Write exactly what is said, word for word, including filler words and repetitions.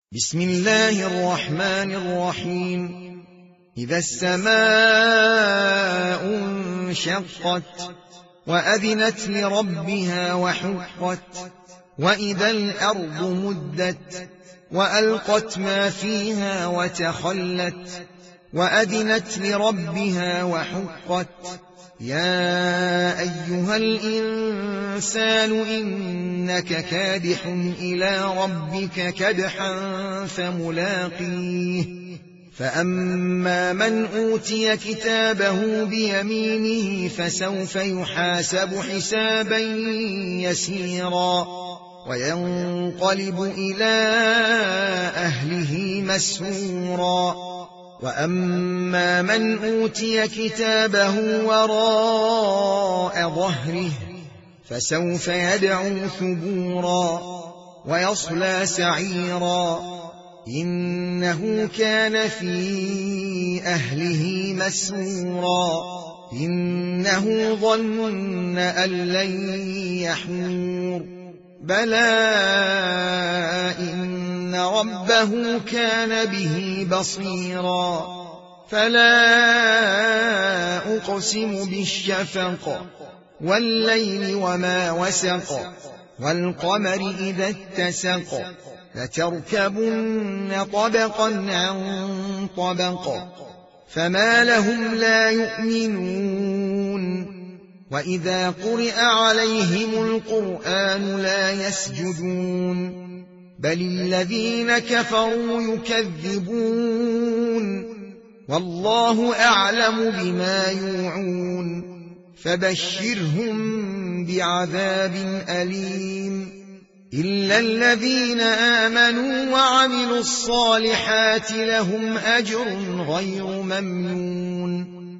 بسم الله الرحمن الرحيم. إذا السماء انشقت وأذنت لربها وحقت وإذا الأرض مدت وألقت ما فيها وتخلت وأذنت لربها وحقت. يا أيها الإنسان إنك كادح إلى ربك كدحا فملاقيه. فأما من أوتي كتابه بيمينه فسوف يحاسب حسابا يسيرا وينقلب إلى أهله مسرورا. وأما من أوتي كتابه وراء ظهره فسوف يدعو ثبورا ويصلى سعيرا إنه كان في أهله مسرورا إنه ظن أن لن يحور بلى إن ربه كان به بصيرا. فلا أقسم بالشفق والليل وما وسق والقمر إذا اتسق لتركبن طبقا عن طبق فما لهم لا يؤمنون وإذا قرئ عليهم القرآن لا يسجدون بل الذين كفروا يكذبون والله أعلم بما يوعون فبشرهم بعذاب أليم إلا الذين آمنوا وعملوا الصالحات لهم أجر غير ممنون